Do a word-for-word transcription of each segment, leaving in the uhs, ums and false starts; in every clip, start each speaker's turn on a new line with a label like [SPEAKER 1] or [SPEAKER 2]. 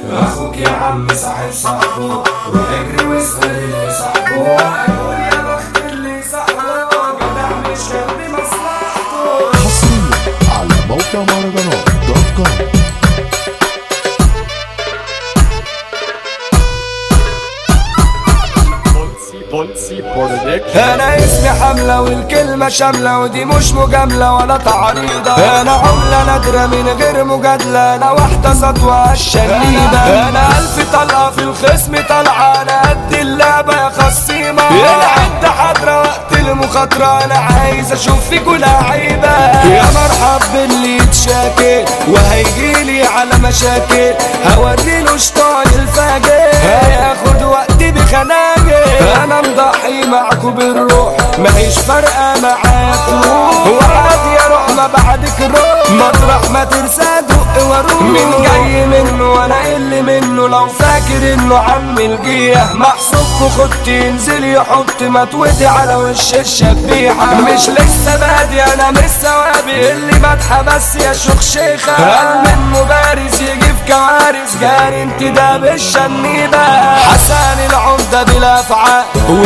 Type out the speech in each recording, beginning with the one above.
[SPEAKER 1] اخوك يا عم صاحب صاحبه، روح اجري واسأل اللي صاحبه. هيقول يا بخت اللي صاحبه، جدع مش كان مصلحته.
[SPEAKER 2] حصريا على موقع مهرجانات دوت كوم.
[SPEAKER 1] انا اسمي حملة والكلمة شاملة، ودي مش مجاملة ولا تعريضة. انا عملة نادرة من غير مجادلة، انا واحدة سطوة الشنيدة. انا الف طلقة في الخصم طالعة، انا قد اللعبة يا خصيمة. العدة حضرة وقت المخاطرة، انا عايز اشوف فيكوا لعيبة. يا مرحب باللي يتشاكل وهيجيلي على مشاكل، هوريله شطان الفاجر هياخد وقتي بخناجر. انا مضحي معكوا بالروح، ماهيش فارقة معايا تروح، وعادي يا روح ما بعدك روح، مطرح ما ترسى دق واروح. من جاي منه وانا اللي منه، لو فاكر انه عم الجيح محسوبكوا خدت ينزل يحط متودي على وش الشبيحة. مش لسه بادي انا مش ثوابي، اللي مدحة بس يا شيخ شيخة. قال من مبارز يجي في كوارث، جاري انتداب الشنيبة. حسن العمدة بلا افعال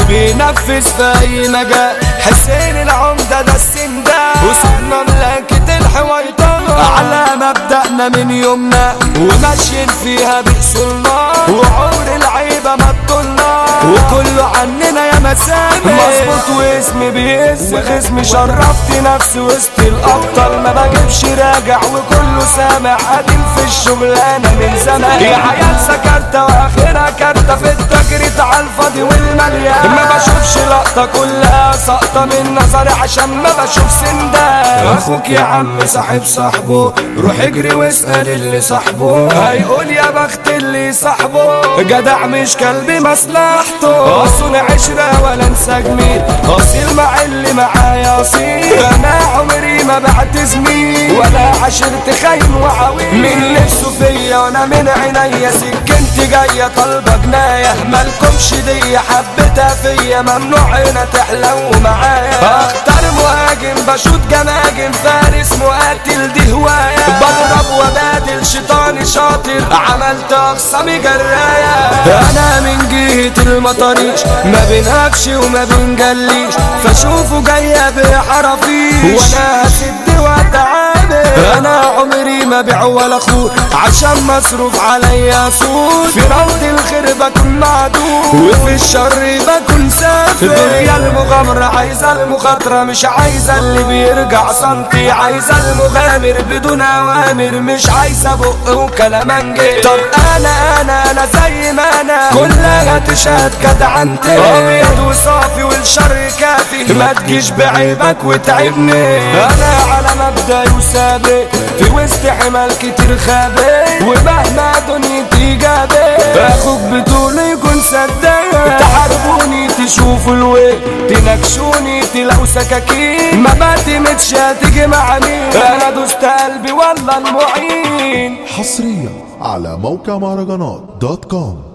[SPEAKER 1] وبينفذ في اي مجال، حسين العمدة ده السندان، وصلنا مملكة الحويطان على مبدأنا من يومنا، وماشيين فيها بأصولنا، وعمر العيبة ما تطولنا، وكله عننا يا مسامي مظبوط واسمي بيهز خصمي. شرفت نفسي وسط الأبطال، ما بجيبش راجع وكله سامع، قديم في الشغلانة من زمان. يا عيال سكرتة واخرها كارتة في التجريد على الفاضي والمليان، ما بشوفش لقطة كلها سقطة من نظري عشان ما بشوف سندان. اخوك يا عم صاحب صاحبه، روح اجري واسأل اللي صاحبه. هيقول يا بخت اللي صاحبه، جدع مش كلبي مصلحته. اصون عشرة ولا انسى جميل، اصيل مع اللي معايا اصيل. انا عمري ما بعت زميل ولا عشرت خاين وعويل، من نفسه فيا وانا من عينيا سكنتي جاية طالبة جناية. مالكمش دي حبتها فيا، ممنوع هنا تحلو معايا. اختار مهاجم بشوط جماجم، فارس مقاتل دي هواية، بضرب وبادل شيطاني شاطر، عملت اخصامي جراية. انا من جهة المطاريش ما بنهكش وما بنجليش، فشوفوا جاية بحرفيش وانا هسد واتعامل. انا عمري ما بيع ولا خور عشان مصروف عليا سور، في روض الخير بكون معدود وفي الشر بكون سافر. دنيا المغامرة عايزة المخاطرة، مش عايزة اللي بيرجع سنتي، عايزة المغامر بدون اوامر، مش عايزة بق وكلام انجيل. طب انا انا انا زي ما انا كلها تشهد جدعنتي، ابيض وصافي والشر كافي، ما تجيش بعيبك وتعبني. انا على مبدأ وثابت في وسط حمال كتير خابت، ومهما دنيتي جابت اخوك بطول يكون صدق. تحاربوني تشوفوا الويل، تنكشوني تلاقوا سكاكين، ما بعتمدش هتيجي مع مين، انا دوست قلبي والله المعين.
[SPEAKER 2] حصريا على موقع مهرجانات دوت كوم.